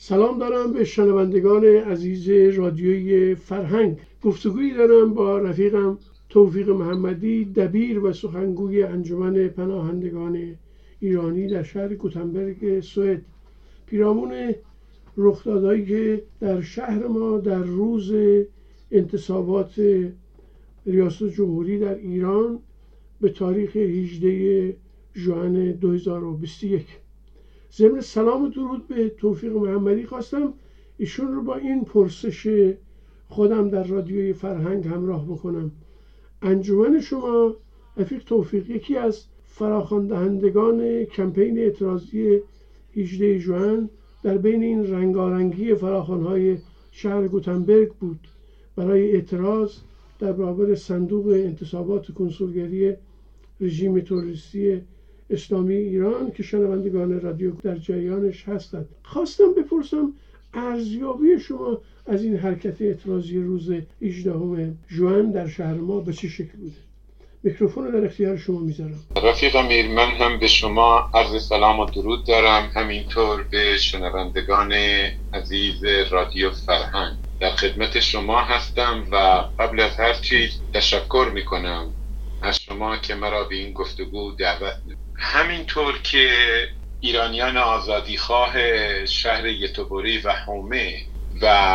سلام دارم به شنوندگان عزیز رادیوی فرهنگ. گفتگویی دارم با رفیقم توفیق محمدی، دبیر و سخنگوی انجمن پناهندگان ایرانی در شهر گوتنبرگ سوئد، پیرامون رخدادهایی که در شهر ما در روز انتصابات ریاست جمهوری در ایران به تاریخ 18 ژوئن 2021. ضمن سلام و درود به توفیق محمدی خواستم ایشون رو با این پرسش خودم در رادیوی فرهنگ همراه بکنم. انجمن شما رفیق توفیق یکی از فراخواندهندگان کمپین اعتراضی 18 ژوئن در بین این رنگارنگی فراخوان‌های شهر گوتنبرگ بود برای اعتراض در برابر صندوق انتصابات کنسولگری رژیم تروریستی اسلامی ایران که شنوندگان رادیو در جریانش هستند. خواستم بپرسم ارزیابی شما از این حرکت اعتراضی روز 18 ژوئن در شهر ما به چه شکل بوده؟ میکروفون رو در اختیار شما میذارم. رفیق امیر، من هم به شما عرض سلام و درود دارم، همینطور به شنوندگان عزیز رادیو فرهنگ. در خدمت شما هستم و قبل از هر چیز تشکر میکنم از شما که مرا به این گفتگو دعوت می‌کنید. همینطور که ایرانیان آزادیخواه شهر گتوبری و حومه و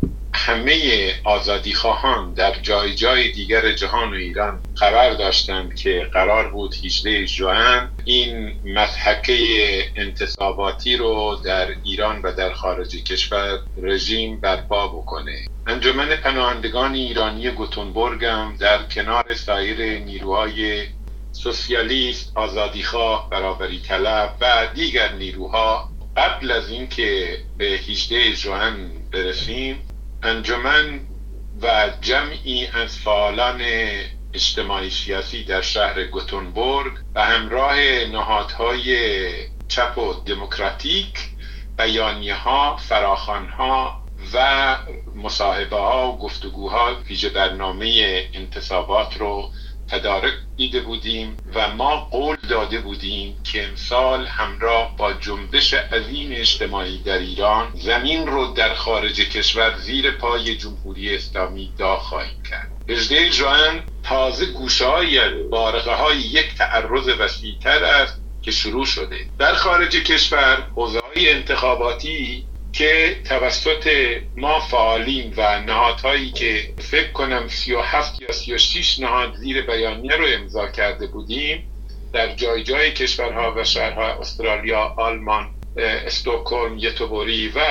همه آزادیخواهان در جای جای دیگر جهان و ایران خبر داشتند که قرار بود 18 ژوئن این مضحکه انتصاباتی رو در ایران و در خارج کشور رژیم برپا بکنه، انجمن پناهندگان ایرانی گوتنبرگ هم در کنار سایر نیروهای سوسیالیست، آزادیخواه، برابری طلب و دیگر نیروها قبل از اینکه به 18 ژوئن برسیم، انجمن و جمعی از فعالان اجتماعی سیاسی در شهر گوتنبرگ و همراه نهادهای چپ و دموکراتیک بیانیه‌ها، فراخوان‌ها و مصاحبه‌ها و گفتگوها ویژه برنامه انتصابات رو تدارک دیده بودیم و ما قول داده بودیم که امسال همراه با جنبش عظیم اجتماعی در ایران زمین رو در خارج کشور زیر پای جمهوری اسلامی داغ خواهیم کرد. 18 ژوئن تازه گوشه‌های بارقه‌های یک تعرض وسیع‌تر است که شروع شده. در خارج کشور حوزه‌های انتخاباتی که توسط ما فعالین و نهادهایی که فکر کنم 37 یا 36 نهاد زیر بیانیه رو امضا کرده بودیم در جای جای کشورها و شهرها استرالیا، آلمان، استکهلم، گتوبری و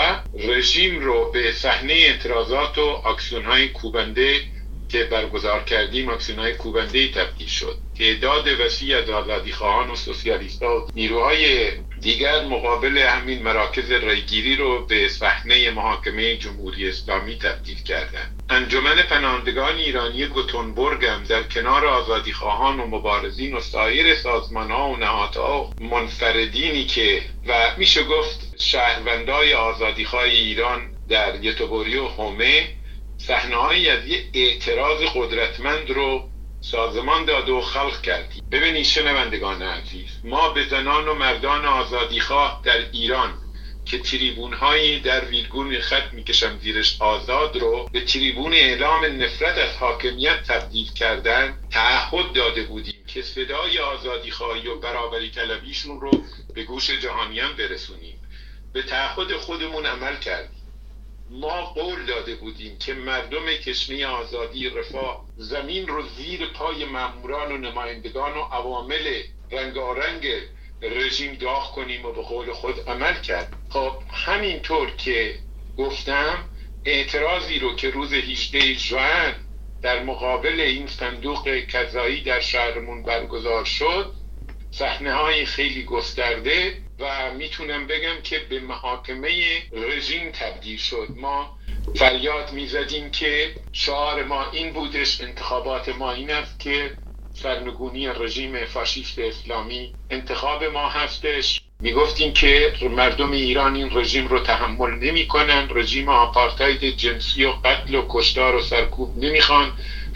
رژیم رو به صحنه اعتراضات و آکسیون‌های کوبنده که برگزار کردیم آکسیون‌های کوبنده‌ای تبدیل شد. تعداد وسیع از آزادیخواهان و سوسیالیست‌ها و نیروهای دیگر مقابل همین مراکز رایگیری رو به صحنه محاکمه جمهوری اسلامی تبدیل کردند. انجمن پناهندگان ایرانی گوتنبرگ هم در کنار آزادیخواهان و مبارزین و سایر سازمان‌ها و نهادها و منفردینی که و میشه گفت شهروندای آزادیخواه ایران در گتوبری و حومه صحنه‌هایی از یه اعتراض قدرتمند رو سازمان داده و خلق کردیم. ببینید شنوندگان عزیز، ما به زنان و مردان آزادیخواه در ایران که تریبون‌هایی در ویرگول خط میکشم زیرش آزاد رو به تریبون اعلام نفرت از حاکمیت تبدیل کردن تعهد داده بودیم که صدای آزادیخواهی و برابری طلبیشون رو به گوش جهانیان برسونیم. به تعهد خودمون عمل کردیم. ما قول داده بودیم که مردم کشمه آزادی، رفاه، زمین رو زیر پای ماموران و نمایندگان و عوامل رنگارنگ رژیم داغ کنیم و به قول خود عمل کرد. خب همینطور که گفتم اعتراضی رو که روز 18 ژوئن در مقابل این صندوق قضایی در شهرمون برگزار شد، صحنه‌های خیلی گسترده و میتونم بگم که به محاکمه رژیم تبدیل شد. ما فریاد میزدیم که شعار ما این بودش، انتخابات ما این است که سرنگونی رژیم فاشیست اسلامی انتخاب ما هستش. میگفتیم که مردم ایران این رژیم رو تحمل نمی کنن، رژیم آپارتاید جنسی و قتل و کشتار و سرکوب نمیخوان،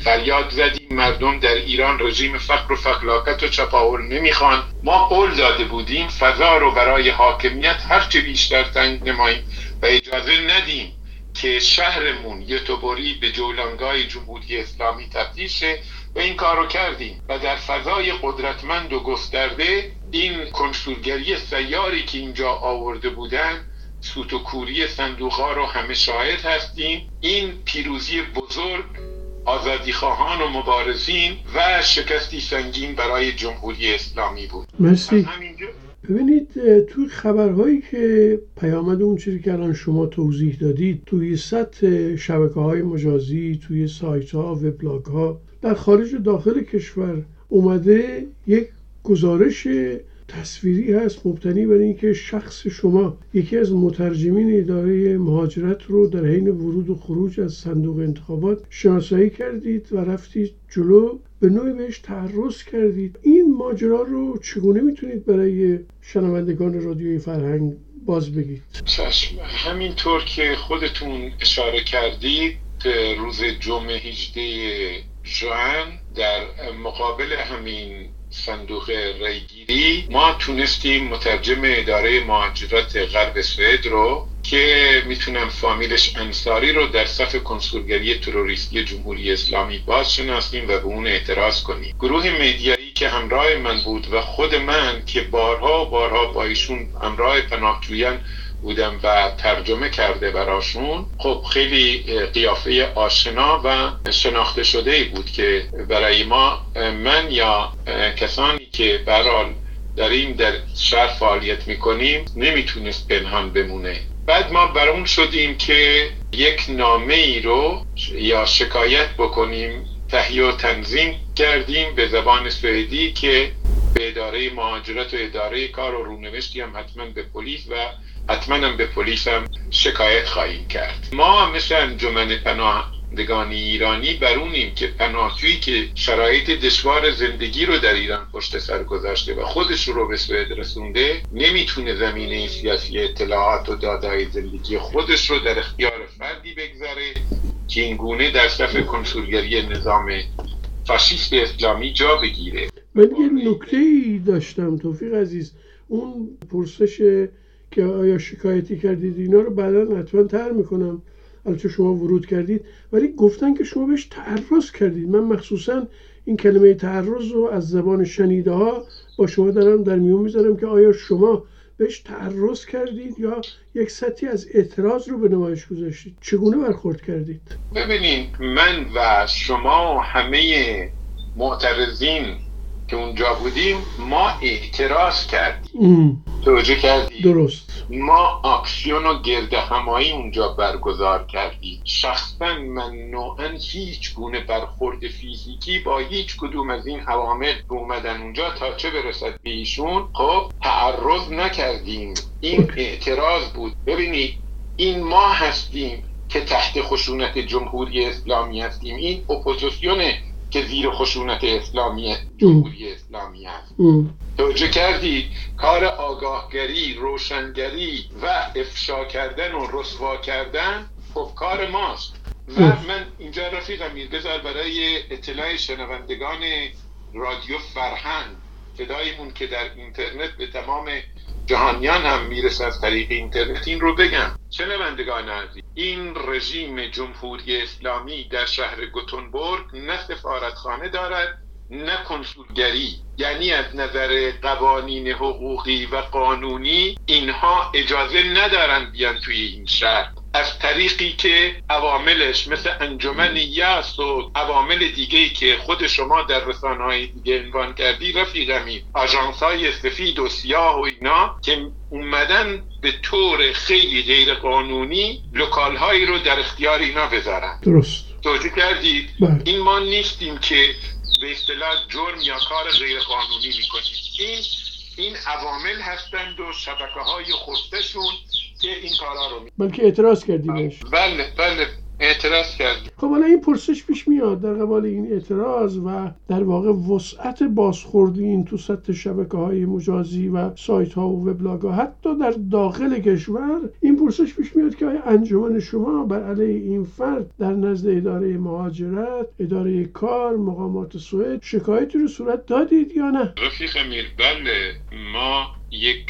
فریاد زدیم مردم در ایران رژیم فقر و فلاکت و چپاول نمیخوان. ما قول داده بودیم فضا رو برای حاکمیت هرچه بیشتر تنگ نماییم و اجازه ندیم که شهرمون یوتوبری به جولانگاه جمهوری اسلامی تبدیل شه و این کار رو کردیم و در فضای قدرتمند و گسترده این کنسولگری سیاری که اینجا آورده بودن، سوت و کوری صندوق‌ها رو همه شاهد هستیم. این پیروزی بزرگ آزادیخواهان و مبارزین و شکستی سنگین برای جمهوری اسلامی بود. مرسی. ببینید توی خبرهایی که پیامد اون چیزی که الان شما توضیح دادید توی سطح شبکه‌های مجازی، توی سایت‌ها، وبلاگ‌ها در خارج و داخل کشور اومده یک گزارش تصویری هست مبتنی بر اینکه شخص شما یکی از مترجمین اداره مهاجرت رو در حین ورود و خروج از صندوق انتخابات شناسایی کردید و رفتید جلو، به نوعی بهش تعرض کردید. این ماجرا رو چگونه میتونید برای شنوندگان رادیوی فرهنگ باز بگید؟ چشم. همینطور که خودتون اشاره کردید روز جمعه 18 ژوئن در مقابل همین صندوق رایگیری ما تونستیم مترجم اداره مهاجرت غرب سوئد رو که میتونم فامیلش انصاری رو در صف کنسولگری تروریستی جمهوری اسلامی بازشناسیم و به اون اعتراض کنیم. گروه مدیایی که همراه من بود و خود من که بارها با ایشون همراه پناهجویان بودم و ترجمه کرده براشون، خب خیلی قیافه آشنا و شناخته شده بود که برای ما، من یا کسانی که برحال داریم در شهر فعالیت میکنیم، نمیتونست پنهان بمونه. بعد ما بر اون شدیم که یک نامه ای رو یا شکایت بکنیم، تهیه و تنظیم کردیم به زبان سوئدی که به اداره مهاجرت و اداره کار و رونوشتی هم حتما به پلیس و حتما هم به پلیس هم شکایت خواهیم کرد. ما مثل انجمن پناهندگان ایرانی برونیم که پناهجویی که شرایط دشوار زندگی رو در ایران پشت سر گذاشته و خودش رو به سوئد رسونده، نمیتونه زمینه سیاسی اطلاعات و دادای زندگی خودش رو در اختیار فردی بگذاره که این گونه در صف کنسولگری نظام فاشیست اسلامی جا بگیره. من یه نکته‌ای داشتم توفیق عزیز، اون پرسش که آیا شکایتی کردید اینا رو بعدا حتما طرح میکنم، البته شما ورود کردید، ولی گفتن که شما بهش تعرض کردید. من مخصوصا این کلمه تعرض رو از زبان شنیده ها با شما دارم در میون میذارم که آیا شما بهش تعرض کردید یا یک سطحی از اعتراض رو به نمایش گذاشتید؟ چگونه برخورد کردید؟ ببینید، من و شما و همه معترضین که اونجا بودیم ما اعتراض کردیم. توجه کردیم؟ درست. ما اکسیون و گرد همایی اونجا برگزار کردیم. شخصا من نوعا هیچ گونه برخورد فیزیکی با هیچ کدوم از این عوامل که اومدن اونجا تا چه برسد به ایشون خب تعرض نکردیم. این اعتراض بود. ببینید، این ما هستیم که تحت خشونت جمهوری اسلامی هستیم. این اپوزیسیونه که زیر خشونت اسلامی جمهوری اسلامی هست. توجه کردید؟ کار آگاهگری، روشنگری و افشا کردن و رسوا کردن خب کار ماست. و من اینجا رفیقم بذار برای اطلاع شنوندگان رادیو فرهنگ، صدایمون که در اینترنت به تمام جهانیان هم میرسه از طریق اینترنت، این رو بگم. شنوندگان عزیز، این رژیم جمهوری اسلامی در شهر گوتنبورگ نه سفارتخانه دارد نه کنسولگری، یعنی از نظر قوانین حقوقی و قانونی اینها اجازه ندارن بیان توی این شهر. از طریقی که عواملش مثل انجمن یأس و عوامل دیگه‌ای که خود شما در رسانه‌های دیگه عنوان کردی رفیقمی، آژانس‌های سفید و سیاه و اینا که اومدن به طور خیلی غیر قانونی لوکال‌هایی رو در اختیار اینا بذارن. درست. توجه کردید؟ این ما نیستیم که به اصطلاح جرم یا کار غیر قانونی میکنیم. این عوامل هستند و شبکه‌های خودشون که این کارا رو بلکه اعتراض کردیمش. بله اعتراض کردیم. خب حالا این پرسش پیش میاد در قبال این اعتراض و در واقع وسعت بازخوردی این تو سطح شبکه‌های مجازی و سایت‌ها و وبلاگ‌ها حتی در داخل کشور، این پرسش پیش میاد که آیا انجمن شما بر علیه این فرد در نزد اداره مهاجرت، اداره کار، مقامات سوئد شکایتی رو صورت دادید یا نه؟ رفیق امیر، بله، ما یک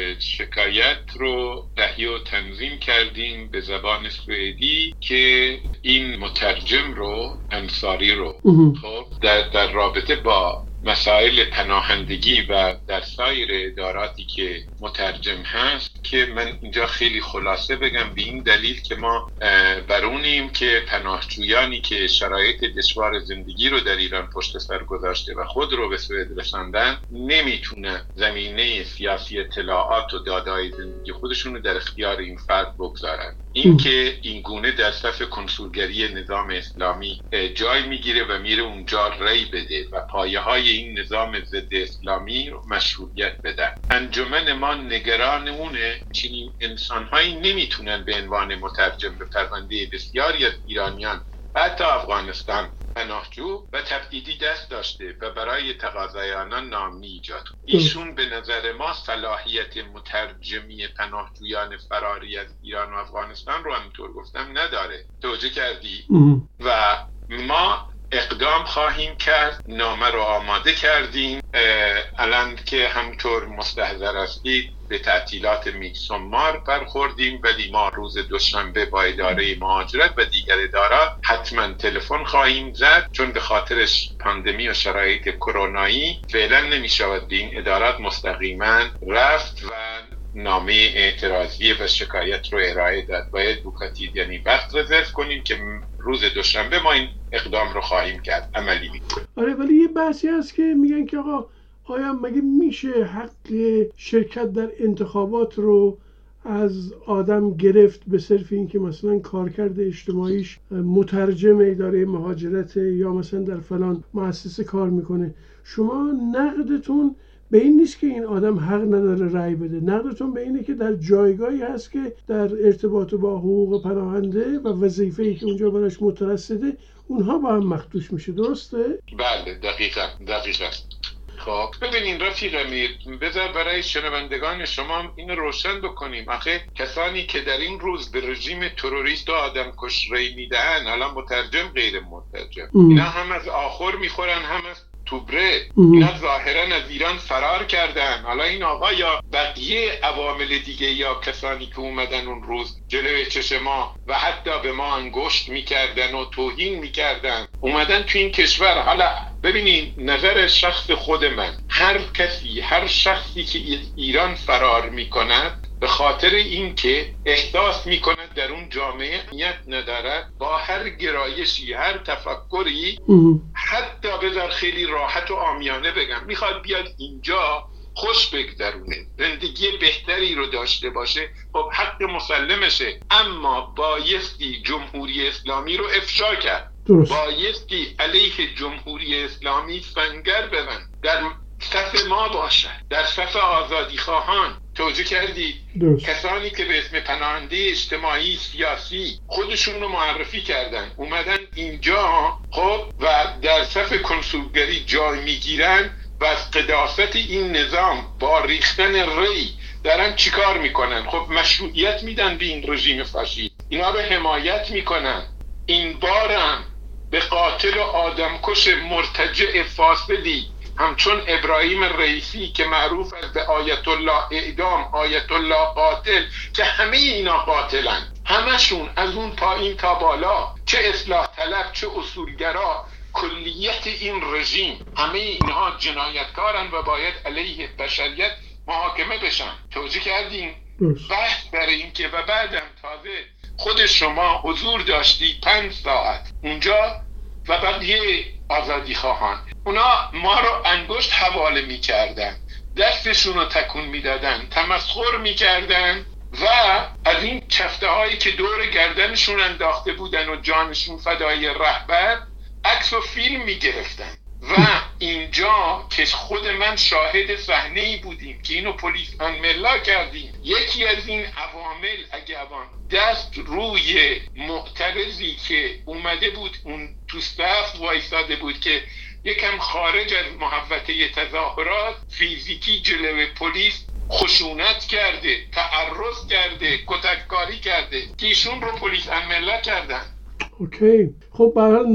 شکایت رو تهیه و تنظیم کردیم به زبان سوئدی که این مترجم رو، انصاری رو، خب در رابطه با مسائل پناهندگی و در سایر اداراتی که مترجم هست، که من اینجا خیلی خلاصه بگم به این دلیل که ما برونیم که پناهجویانی که شرایط دشوار زندگی رو در ایران پشت سر گذاشته و خود رو به سوئد رساندن نمیتونه زمینه سیاسی اطلاعات و دادای زندگی خودشون رو در اختیار این فرد بگذارن. این که این گونه در صف کنسولگری نظام اسلامی جای میگیره و میره اونجا رأی بده و پایه های این نظام ضد اسلامی رو مشروعیت بده. انجمن ما نگران اونه چنین انسانهایی نمیتونن به عنوان مترجم به پرونده بسیاری از ایرانیان و حتی افغانستان پناهجو و تبعیدی دست داشته و برای تقاضای آنان ناامنی ایجاد. ایشون به نظر ما صلاحیت مترجمی پناهجویان فراری از ایران و افغانستان رو همینطور گفتم نداره. توجه کردی؟ و ما اقدام خواهیم کرد، نامه رو آماده کردیم. الان که همطور مستحضر هستید به تعطیلات میکسومار برخوردیم، ولی ما روز دوشنبه با اداره مهاجرت و دیگر ادارات حتما تلفن خواهیم زد، چون به خاطرش پاندمی و شرایط کرونایی فعلا نمیشود به این ادارات مستقیما رفت و نامه اعتراضی و شکایت رو ارائه داد. باید بوکاتید یعنی وقت رزرو کنیم که روز دوشنبه ما این اقدام رو خواهیم کرد، عملی میکنیم. آره، ولی یه بحثی هست که میگن که آقا آیا مگه میشه حق شرکت در انتخابات رو از آدم گرفت به صرف این که مثلا کارکرد اجتماعیش مترجم اداره مهاجرت یا مثلا در فلان مؤسسه کار میکنه؟ شما نقدتون به این نیست که این آدم حق نداره رأی بده، نقدتون به اینه که در جایگاهی هست که در ارتباط با حقوق پناهنده و وظیفه‌ای که اونجا براش مترصده اونها با هم مخدوش میشه. درسته؟ بله، دقیقاً. خب ببینین رفیق امیر، بذار برای شنوندگان شما این روشن بکنیم. آخه کسانی که در این روز به رژیم تروریست و آدم کش رأی میدهن، الان مترجم غیر مترجم، اینا هم از آخر میخورن هم از توبره. اینا ظاهرا از ایران فرار کردن. حالا این آقا یا بقیه عوامل دیگه یا کسانی که اومدن اون روز جلوی چشم ما و حتی به ما انگشت میکردن و توهین میکردن اومدن تو این کشور. حالا ببینین نظر شخص خود من، هر شخصی که ایران فرار میکند به خاطر اینکه احساس میکند در اون جامعه نیت ندارد، با هر گرایشی، هر تفکری، حتی بذار خیلی راحت و عامیانه بگم، میخواد بیاد اینجا خوش بگذرونه، زندگی بهتری رو داشته باشه، خب حق مسلمشه. اما بایستی جمهوری اسلامی رو افشا کرد. بایستی علیه جمهوری اسلامی سنگر بزن، در صف ما باشد، در صف آزادی خواهان. توجه کردی؟ کسانی که به اسم پناهنده اجتماعی سیاسی خودشون رو معرفی کردن اومدن اینجا، خب و در صف کنسولگری جای میگیرن و از قداست این نظام با ریختن ری دارن چیکار میکنن؟ خب مشروعیت میدن به این رژیم فاشیست، اینا رو حمایت میکنن. این بارم به قاتل و آدمکش مرتجع فاسدی همچون ابراهیم رئیسی که معروف است به آیت الله اعدام، آیت الله قاتل، که همه اینا قاتلن، همشون از اون پایین تا بالا، چه اصلاح طلب چه اصولگرا، کلیت این رژیم، همه اینها جنایتکارن و باید علیه بشریت محاکمه بشن. توجه کردیم؟ بحث برای این که و بعدم تازه خود شما حضور داشتی 5 ساعت اونجا و بقیه آزادی خواهان، اونا ما رو انگشت حواله می کردن، دستشون رو تکون می دادن، تمسخر می کردن و از این چفته هایی که دور گردنشون انداخته بودن و جانشون فدای رهبر عکس و فیلم می گرفتن و اینجا که خود من شاهد صحنه‌ای بودیم که اینو پلیس انملا کردیم، یکی از این عوامل اگه دست روی معترضی که اومده بود اون تو صف وایساده بود که یکم خارج از محوطه تظاهرات فیزیکی جلوی پلیس خشونت کرده، تعرض کرده، کتککاری کرده که ایشون رو پلیس انملا کردن. اوکی، خب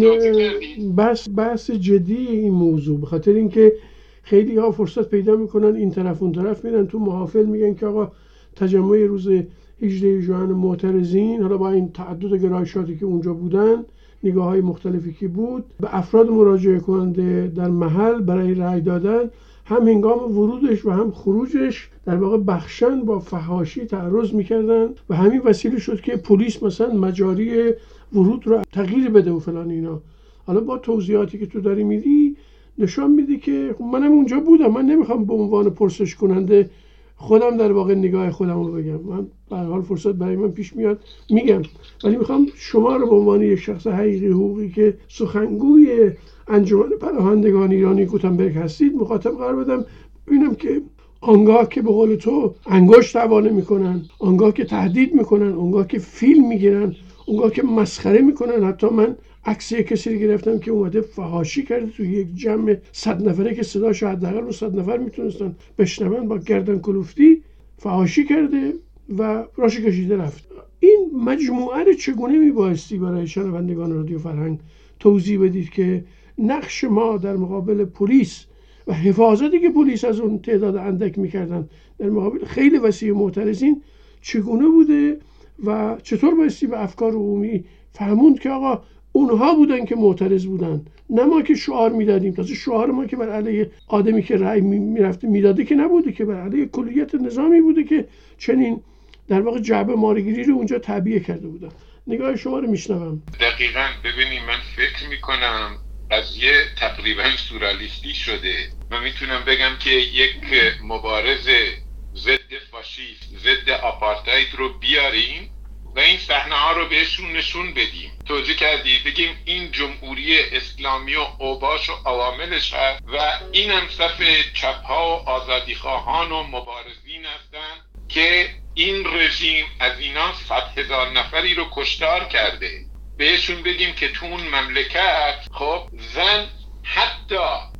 بحث جدی این موضوع، به خاطر اینکه خیلی ها فرصت پیدا میکنن این طرف اون طرف میرن تو محافل میگن که آقا تجمع روز 18 ژوئن معترضین، حالا با این تعدد گرایشاتی که اونجا بودن، نگاه های مختلفی که بود، به افراد مراجعه کننده در محل برای رأی دادن، هم هنگام ورودش و هم خروجش در واقع بخشن با فحاشی تعرض میکردن و همین وسیله شد که پلیس مثلا مجاری ورود رو تغییر بده و فلان اینا. حالا با توضیحاتی که تو داری میدی نشان میده که منم اونجا بودم، من نمیخوام به عنوان پرسش کننده خودم در واقع نگاه خودم رو بگم، من به هر حال فرصت برای من پیش میاد میگم، ولی میخوام شما رو به عنوان یک شخص حقیقی حقوقی که سخنگوی انجمن پناهندگان ایرانی گوتنبرگ هستید مخاطب قرار بدم، ببینم که آنگاه که به قول تو انگشت حواله میکنن، آنگاه که تهدید میکنن، آنگاه که فیلم میگیرن، آنگاه که مسخره میکنن. حتی من عکس کسی رو گرفتم که اومده فحاشی کرده تو یک جمع 100 نفره که صداش حداقل 100 نفر میتونستن بشنون، با گردن کلفتی فحاشی کرده و راش کشیده رفت. این مجموعه رو چگونه میبایستی برای شنوندگان رادیو فرهنگ توضیح بدید که نقش ما در مقابل پلیس و حفاظتی که پلیس از اون تعداد اندک میکردن در مقابل خیلی وسیع معترضین چگونه بوده و چطور بایستی به افکار عمومی فهموند که آقا اونها بودن که معترض بودن، نه ما که شعار میدادیم. تازه شعار ما که بر علیه آدمی که رأی میرفته میداده که نبوده، که بر علیه کلیت نظامی بوده که چنین در واقع جعبه مارگیری رو اونجا تعبیه کرده بودن. نگاه شما رو میشنوم. دقیقاً. ببینید من فکر میکنم قضیه تقریبا سورئالیستی شده. من میتونم بگم که یک مبارز ضد فاشیست، ضد آپارتاید رو بیاریم و این صحنه ها رو بهشون نشون بدیم. توجه کردی؟ بگیم این جمهوری اسلامی و اوباش و عواملش هست و این هم صف چپ ها و آزادی خواهان و مبارزین هستن که این رژیم از اینا 100,000 نفری رو کشتار کرده. بهشون بگیم که تو اون مملکت خب زن حتی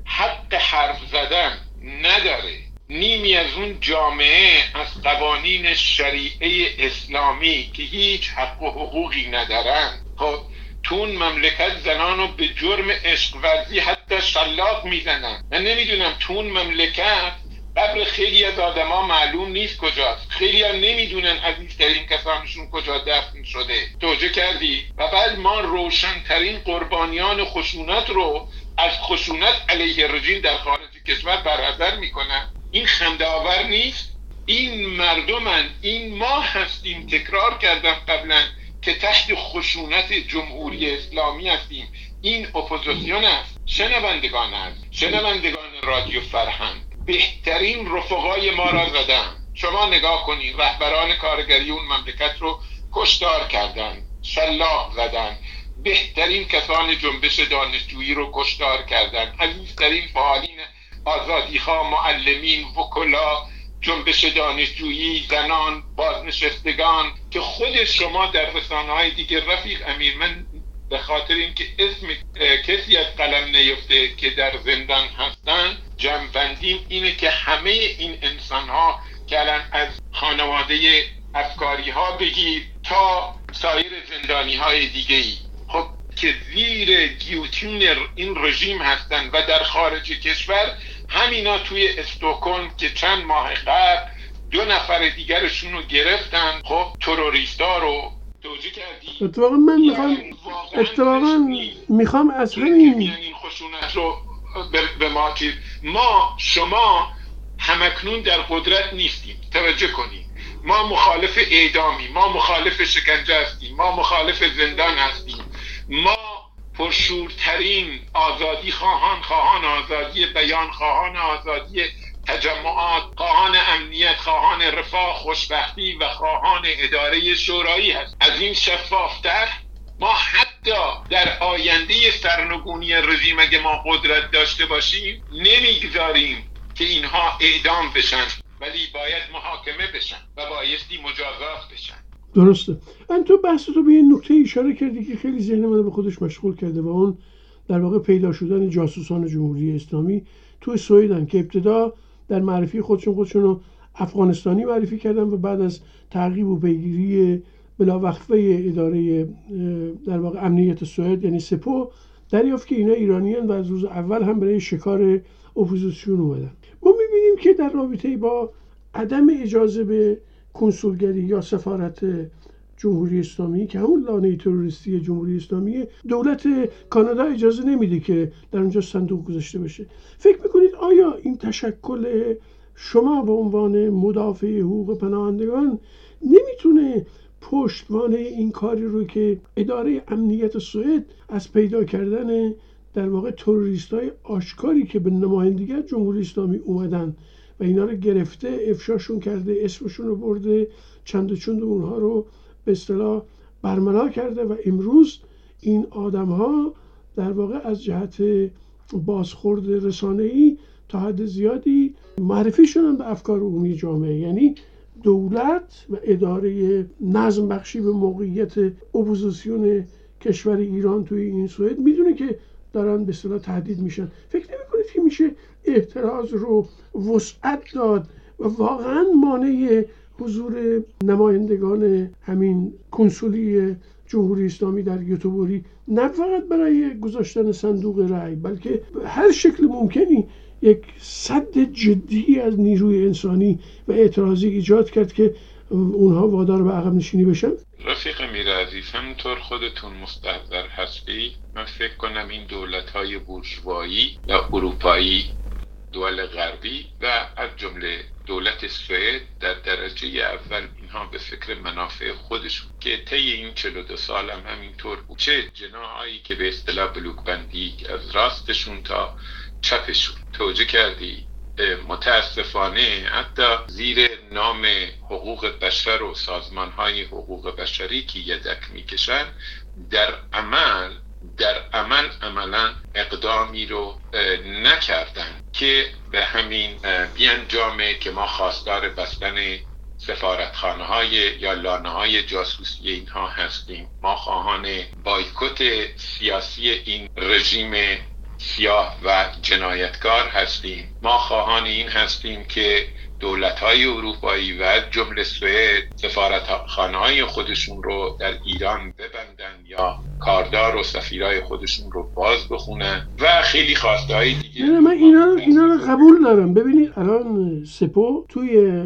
حق حرف زدن نداره. نیمی از اون جامعه از قوانین شریعه اسلامی که هیچ حق و حقوقی ندارن، خب تو اون مملکت زنانو به جرم عشق ورزی حتی شلاق میزنن. من نمیدونم تو اون مملکت قبر خیلی از آدما معلوم نیست کجاست، خیلی هم نمیدونن عزیزترین کسانشون کجا دفن شده. توجه کردی؟ و بعد ما روشنترین قربانیان خشونت رو از خشونت علیه رژیم در خارج کشور برحضر میکنن. این خنده آور نیست؟ این مردمن، این ما هستیم. تکرار کردم قبلا که تحت خشونت جمهوری اسلامی هستیم. این اپوزیسیون است. شنوندگان است، شنوندگان رادیو فرهنگ، بهترین رفقای ما را زدن. شما نگاه کنید، رهبران کارگری اون مملکت رو کشتار کردن، شلاق زدن، بهترین کسان جنبش دانشجویی رو کشتار کردن، عزیزترین فعالین آزادیخواه، معلمین، وکلا، جنبش دانشجویی، زنان، بازنشستگان که خود شما در رسانه‌های دیگه رفیق امیر، من به خاطر اینکه اسم کسی از قلم نیفته که در زندان هستن، جمع‌بندیم اینه که همه این انسان‌ها که الان از خانواده افکاری‌ها بگیر تا سایر زندانی‌های دیگه‌ای خب که زیر گیوتین این رژیم هستن و در خارج کشور همینا توی استکهلم که چند ماه قبل 2 نفر دیگرشون رو گرفتن، خب تروریستا رو. توجه کردی؟ اتفاقا من میخوام از همین این خشونت رو به ما که ما شما همکنون در قدرت نیستیم. توجه کنید، ما مخالف اعدامی، ما مخالف شکنجه هستیم، ما مخالف زندان هستیم، ما پرشورترین آزادی خواهان آزادی بیان، خواهان آزادی تجمعات، خواهان امنیت، خواهان رفاه، خوشبختی و خواهان اداره شورایی هست. از این شفافتر ما حتی در آینده سرنگونی رژیم اگه ما قدرت داشته باشیم نمیگذاریم که اینها اعدام بشن، ولی باید محاکمه بشن و بایستی مجازات بشن. درسته. تو بحث تو به این نکته اشاره کردی که خیلی ذهن من به خودش مشغول کرده و اون در واقع پیدا شدن جاسوسان جمهوری اسلامی توی سوئدن که ابتدا در معرفی خودشون افغانستانی معرفی کردن و بعد از تعقیب و پیگیری بلاوقفه اداره در واقع امنیت سوئد یعنی سپو دریافت که اینا ایرانیان و از روز اول هم برای شکار اپوزیسیون اومدن. ما می‌بینیم که در رابطه با عدم اجازه به کنسولگری یا سفارت جمهوری اسلامی که همون لانه تروریستی جمهوری اسلامی، دولت کانادا اجازه نمیده که در اونجا صندوق گذاشته بشه. فکر میکنید آیا این تشکل شما به عنوان مدافع حقوق پناهندگان نمیتونه پشتوانه این کاری رو که اداره امنیت سوئد از پیدا کردن در واقع تروریستای آشکاری که به نمایندگی جمهوری اسلامی اومدن و اینا رو گرفته، افشاشون کرده، اسمشون رو برده، چند و چند اونها رو به اصطلاح برملا کرده و امروز این آدم‌ها در واقع از جهت بازخورد رسانه‌ای تا حد زیادی معرفی شدن به افکار عمومی جامعه. یعنی دولت و اداره نظم بخشی به موقعیت اپوزیسیون کشور ایران توی این سوئد میدونه که دارن به اصطلاح تهدید میشن. فکر نمی‌کنید که میشه اعتراض رو وسعت داد و واقعا مانع حضور نمایندگان همین کنسولی جمهوری اسلامی در گتوبوری نه فقط برای گذاشتن صندوق رأی بلکه هر شکل ممکنی یک سد جدی از نیروی انسانی و اعتراضی ایجاد کرد که اونها وادار به عقب نشینی بشن؟ رفیق میرعزیز، همونطور خودتون مستحضر هستی، من فکر کنم این دولت‌های بورژوایی یا اروپایی، دول غربی و از جمله دولت سوئد در درجه اول اینها به فکر منافع خودشون که طی این 42 سال هم همینطور بود، چه جناحایی که به اصطلاح بلوک بندی از راستشون تا چپشون توجه کردی، متاسفانه حتی زیر نام حقوق بشر و سازمان‌های حقوق بشری که یدک میکشن در عمل عملا اقدامی رو نکردن که به همین بیانجامه که ما خواستار بستن سفارتخانه‌های یا لانه‌های جاسوسی اینها هستیم. ما خواهان بایکوت سیاسی این رژیم سیاه و جنایتکار هستیم. ما خواهان این هستیم که دولت‌های اروپایی و جمله سوئد سفارتخانه‌های خودشون رو در ایران ببندن یا کاردار و سفیرای خودشون رو باز بخونن و خیلی خواسته‌های دیگه. من اینا رو قبول دارم. ببینید الان سپو توی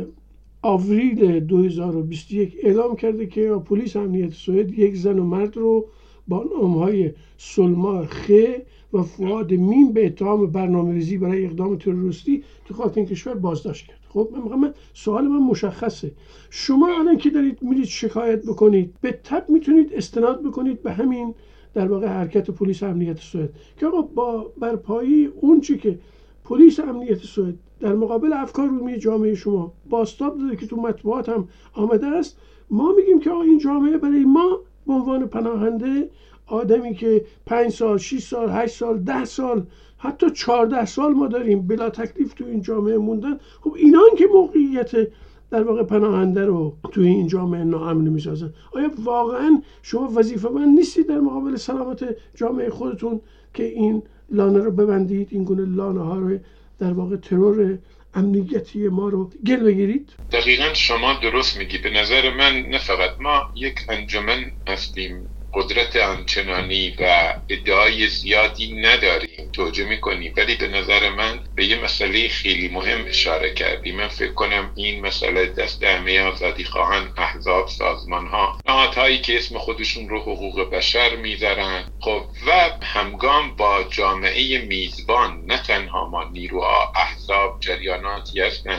آوریل 2021 اعلام کرده که پلیس امنیت سوئد یک زن و مرد رو با نام‌های سلما خ و فؤاد میم به اتهام برنامه‌ریزی برای اقدام تروریستی تو خاک این کشور بازداشت کرد. خب سوال من مشخصه. شما الان که دارید میرید شکایت بکنید، به تبع میتونید استناد بکنید به همین در واقع حرکت پلیس امنیت سوئد که آقا با برپایی اون چی که پلیس امنیت سوئد در مقابل افکار عمومی جامعه شما بازتاب داده که تو مطبوعات هم آمده است، ما میگیم که آقا این جامعه برای ما به عنوان پناهنده، آدمی که 5 سال، 6 سال، 8 سال، 10 سال، حتی 14 سال ما داریم بلا تکلیف تو این جامعه موندن، خب اینان که موقعیت در واقع پناهنده رو توی این جامعه ناامن میسازن. آیا واقعا شما وظیفه‌مند نیستید در مقابل سلامت جامعه خودتون که این لانه رو ببندید، این گونه لانه ها رو در واقع ترور امنیتی ما رو گل بگیرید؟ دقیقاً شما درست میگی. به نظر من نه فقط ما یک انجمن هستیم، قدرت آنچنانی و ادعای زیادی نداریم، توجه میکنیم، ولی به نظر من به یه مسئله خیلی مهم اشاره کردی. من فکر کنم این مسئله دست همه آزادی خواهان، احزاب، سازمان ها، نهادهایی که اسم خودشون رو حقوق بشر میذارن، خب و همگام با جامعه میزبان، نه تنها ما، نیروها، احزاب، جریاناتی هستن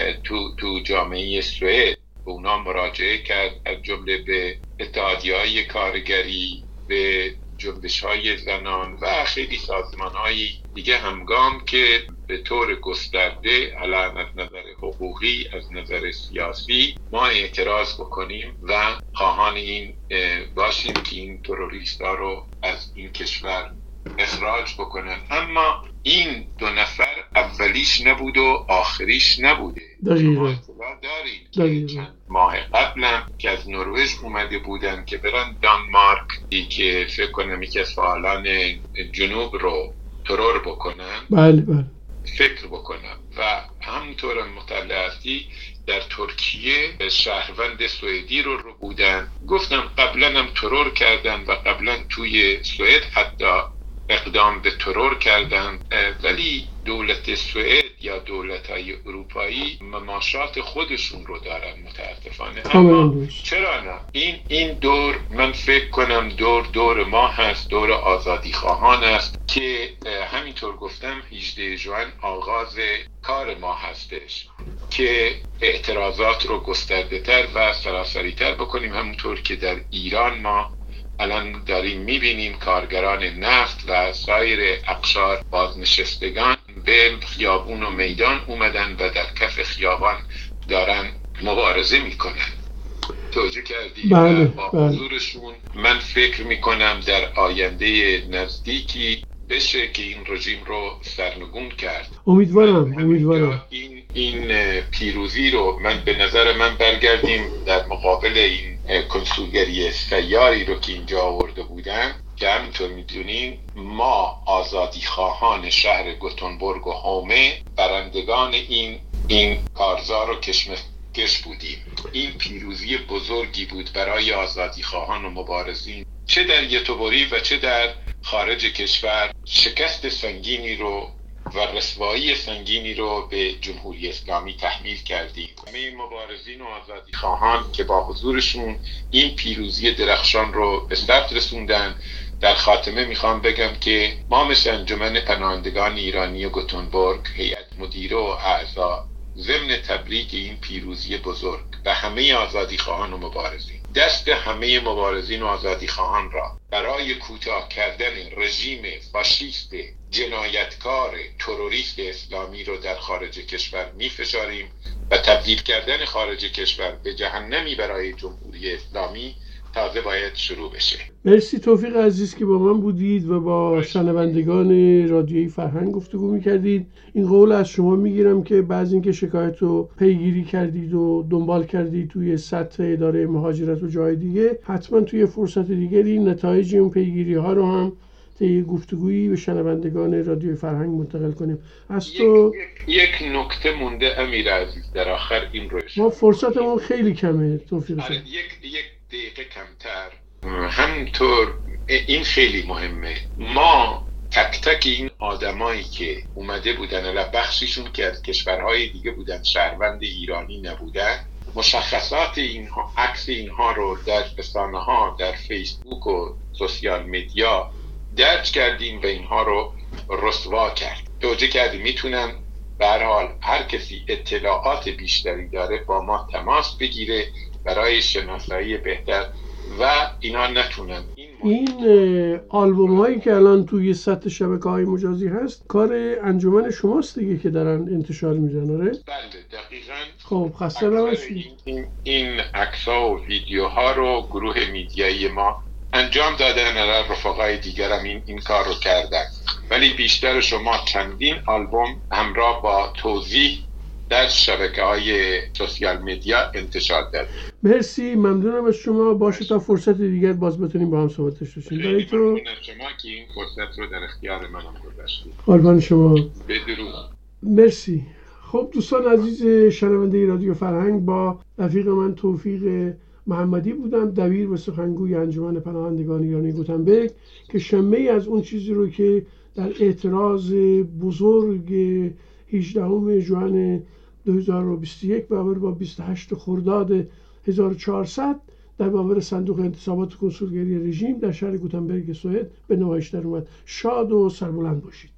تو جامعه سوئد، به اونا مراجعه کرد، از جمله به اتحادیه‌های کارگری، به جنبش‌های زنان و خیلی سازمان‌های دیگه همگام که به طور گسترده الان از نظر حقوقی، از نظر سیاسی ما اعتراض بکنیم و خواهان این باشیم که این تروریستا رو از این کشور اخراج بکنن. اما این 2 نفر اولیش نبود و آخریش نبوده. شما اطلاع دارید که چند ماه قبلم که از نروژ اومده بودن که برن دانمارک که فکر کنم یکی از فعالان جنوب رو ترور بکنن. بله فکر بکنم و همونطور مطلع هستی در ترکیه شهروند سوئدی رو بودن، گفتم قبلا هم ترور کردن و قبلا توی سوئد حتی اقدام به ترور کردن، ولی دولت سوئد یا دولت‌های اروپایی مماشات خودشون رو دارن متاسفانه. اما چرا نه؟ این دور من فکر کنم دور ما هست، دور آزادی خواهان است که همینطور گفتم 18 ژوئن آغاز کار ما هستش که اعتراضات رو گسترده تر و سراسری تر بکنیم. همونطور که در ایران ما الان داریم میبینیم کارگران نفت و سایر اقشار بازنشستگان به خیابون و میدان اومدن و در کف خیابان دارن مبارزه میکنن. توجه کردی؟ بله. با حضورشون من فکر میکنم در آینده نزدیکی بشه که این رژیم رو سرنگون کرد. امیدوارم این پیروزی رو به نظر من برگردیم در مقابل این کنسولگری سیاری رو که اینجا آورده بودن که همینطور میدونین ما آزادی خواهان شهر گوتنبرگ و هومه برندگان این کارزار و کشمکش بودیم. این پیروزی بزرگی بود برای آزادی خواهان و مبارزین، چه در یوتوبری و چه در خارج کشور. شکست سنگینی رو و رسوایی سنگینی رو به جمهوری اسلامی تحمیل کردیم. همه مبارزین و آزادی خواهان که با حضورشون این پیروزی درخشان رو به ثبت رسوندن. در خاتمه میخوام بگم که ما مثل انجمن پناهندگان ایرانی گوتنبرگ، هیئت مدیره و اعضا ضمن تبریک این پیروزی بزرگ و همه آزادی خواهان و مبارزین، دست همه مبارزین و آزادی خواهان را برای کوتاه کردن رژیم فاشیست جنایتکار تروریست اسلامی رو در خارج کشور میفشاریم و تبدیل کردن خارج کشور به جهنمی برای جمهوری اسلامی تازه باید شروع بشه. مرسی توفیق عزیز که با من بودید و با شنوندگان رادیوی فرهنگ گفتگو میکردید. این قول از شما میگیرم که بعد اینکه شکایت رو پیگیری کردید و دنبال کردید توی سطح اداره مهاجرت و جای دیگه، حتما توی فرصت دیگری نتایج اون پیگیری ها رو هم طی گفتگویی به شنوندگان رادیوی فرهنگ منتقل کنیم. یک نکته مونده امیر عزیز در آخر این رو ما فرصتمون خیلی کمه توفیق. یک دقیقه کمتر. همینطور این خیلی مهمه. ما تک تک این آدمایی که اومده بودن و بخشیشون که از کشورهای دیگه بودن، شهروند ایرانی نبودن، مشخصات اینها، عکس اینها رو در رسانه‌ها، در فیسبوک و سوشیال مدیا درج کردیم و اینها رو رسوا کرد. توجه کردیم میتونن به هر حال هر کسی اطلاعات بیشتری داره با ما تماس بگیره برای شناسایی بهتر و اینا نتونن. این آلبوم هایی که الان توی سطح شبکه‌های مجازی هست کار انجمن شماست دیگه که دارن انتشار میدن؟ آره؟ بله دقیقاً. خب خسته نباشید. این عکس‌ها و ویدیوها رو گروه میدیایی ما انجام دادن، رفقای دیگرم این کار رو کردن، ولی بیشتر شما چندین آلبوم همراه با توضیح در شبکه‌های سوشیال مدیا انتشار داد. مرسی، ممنونم از شما. باشه تا فرصت دیگر باز بتونیم با هم صحبت داشته باشیم. برای تو ممنونم شما که این فرصت رو در اختیار منم گذاشتید. قربان شما. بدرود. مرسی. خب دوستان عزیز شنونده رادیو فرهنگ، با رفیق من توفیق محمدی بودم، دبیر و سخنگوی انجمن پناهندگان ایرانی گوتنبرگ، که شمه‌ای از اون چیزی رو که در اعتراض بزرگ 18 ژوئن 2021 برابر با 28 خرداد 1400 در برابر صندوق انتصابات کنسولگری رژیم در شهر گوتنبرگ سوئد به نمایش در اومد. شاد و سربلند باشید.